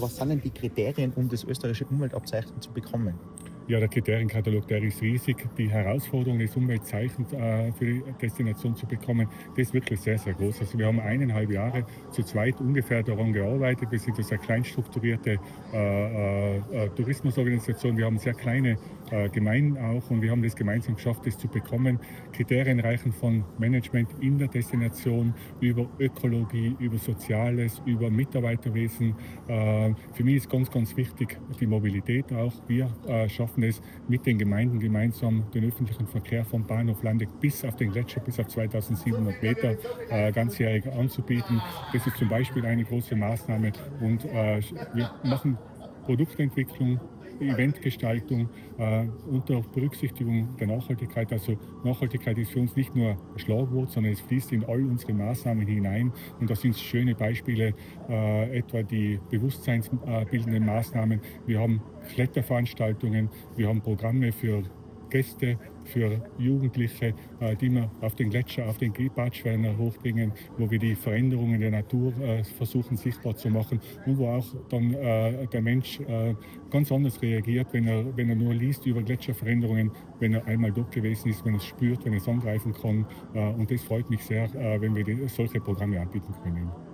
Was sind denn die Kriterien, um das österreichische Umweltabzeichen zu bekommen? Ja, der Kriterienkatalog, der ist riesig. Die Herausforderung, das Umweltzeichen für die Destination zu bekommen, das ist wirklich sehr, sehr groß. Also wir haben 1,5 Jahre zu zweit ungefähr daran gearbeitet. Wir sind eine sehr klein strukturierte Tourismusorganisation. Wir haben sehr kleine Gemeinden auch und wir haben das gemeinsam geschafft, das zu bekommen. Kriterien reichen von Management in der Destination über Ökologie, über Soziales, über Mitarbeiterwesen. Für mich ist ganz, ganz wichtig die Mobilität auch. Wir schaffen es mit den Gemeinden gemeinsam, den öffentlichen Verkehr vom Bahnhof Landeck bis auf den Gletscher, bis auf 2700 Meter ganzjährig anzubieten. Das ist zum Beispiel eine große Maßnahme und wir machen Produktentwicklung, Eventgestaltung unter Berücksichtigung der Nachhaltigkeit. Also Nachhaltigkeit ist für uns nicht nur ein Schlagwort, sondern es fließt in all unsere Maßnahmen hinein. Und da sind schöne Beispiele, etwa die bewusstseinsbildenden Maßnahmen. Wir haben Kletterveranstaltungen, wir haben Programme für Gäste, für Jugendliche, die wir auf den Gletscher, auf den Gehbadschwerner hochbringen, wo wir die Veränderungen der Natur versuchen sichtbar zu machen und wo auch dann der Mensch ganz anders reagiert, wenn er nur liest über Gletscherveränderungen, wenn er einmal dort gewesen ist, wenn er es spürt, wenn er es angreifen kann. Und das freut mich sehr, wenn wir solche Programme anbieten können.